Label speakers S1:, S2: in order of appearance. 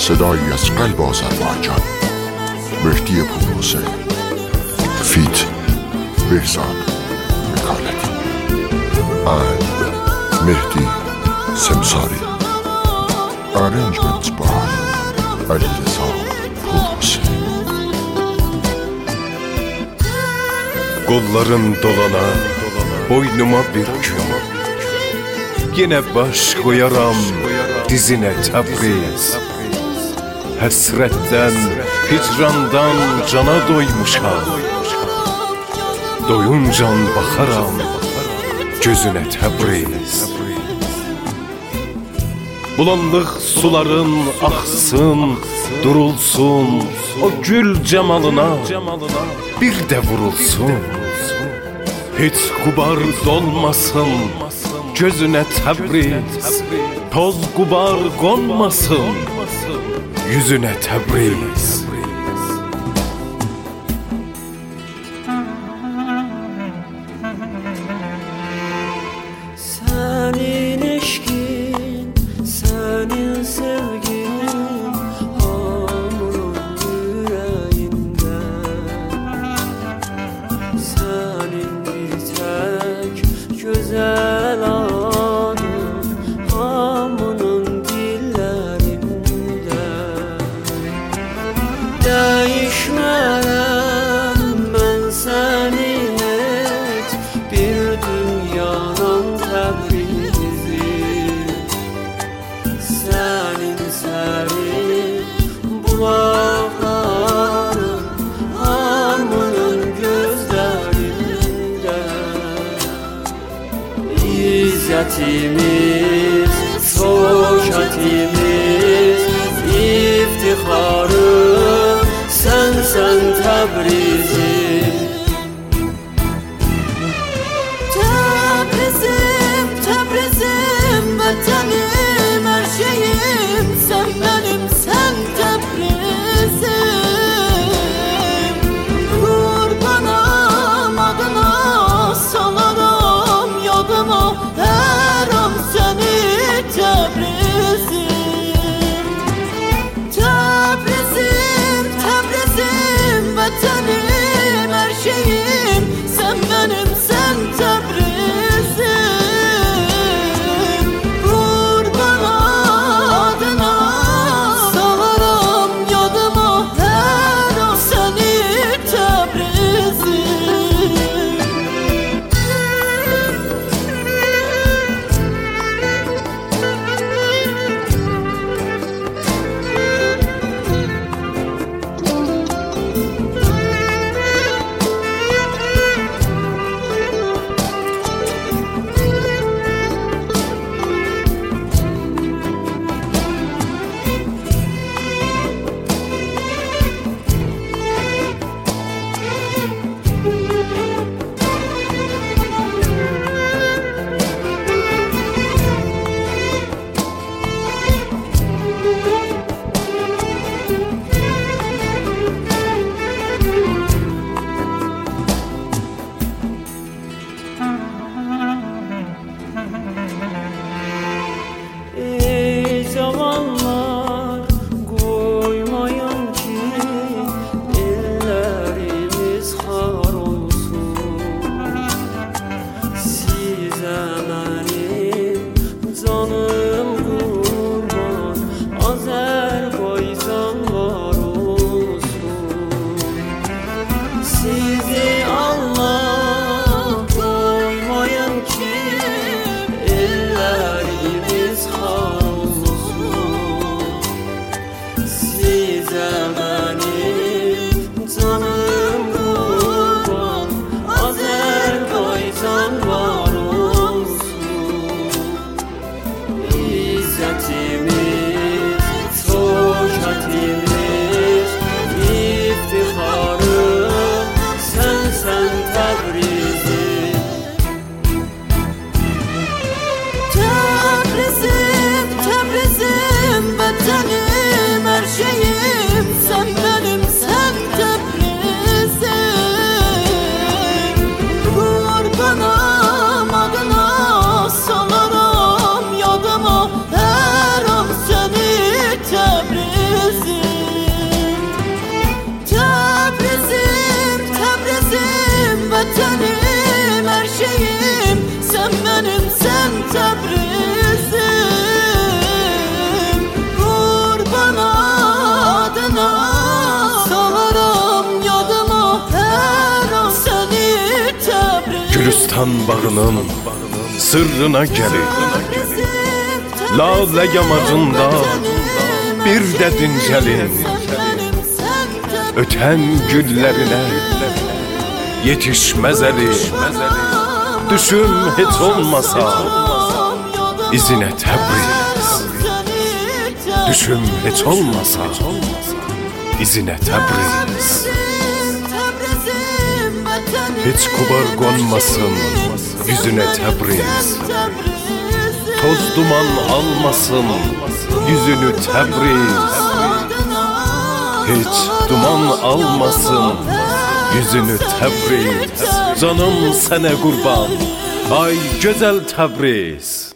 S1: صدایی از قلب آذربایجان، مهدی پورحسین فیت بهزاد وکالتی and مهدی سمساری. Arrangements by علیرضا پورحسین.
S2: Qollarım dolana, boynuma bir gün, yine baş koyaram dizine Təbriz. Həsrətdən, hicrandan cana doymuşam, doyuncan baxaram gözünə Təbriz. Bulanlıq suların axsın, durulsun, o gül cemalına bir de vurulsun. Hiç gubar dolmasın gözüne Təbriz, toz gubar konmasın yüzüne Təbriz.
S3: Senin eşkin, senin sevgin hamurun yüreğinde. Senin bir tek güzel adın hamurun dillerinde. Değişmem ben seni et bir dünyanın Təbrizi. Senin serin bulakların hamının gözlerinde. İzzetimiz, soşatimiz, iftiharı sen Təbrizi. Təbrizim, Təbrizim, vətənim, hər şeyim, sən mənim, sən Təbrizim. Qurbanam adına, salaram yadıma, hər an səni Təbrizim. Təbrizim, Təbrizim, vətənim, hər şeyim, sən mənim, sən Təbrizim. Qurban adına, salaram yadıma, hər an səni Təbrizim. Ey zamanlar koymayın ki ellerimiz har olsun. Size benim canım kurban, Azerbaycan var olsun. Sizi Allah koymayın ki ellerimiz har olsun. Size benim canım kurban, Azerbaycan var olsun.
S2: Vatan bağının sırrına gelin. Lale yamacında bir de dincelin. Öten güllerine yetişmez eli. Düşüm hiç olmasa izine Təbriz. Düşüm hiç olmasa izine Təbriz. Hiç kubar konmasın yüzüne Təbriz. Toz duman almasın yüzünü Təbriz. Hiç duman almasın yüzünü Təbriz. Canım sene kurban, ay güzel Təbriz.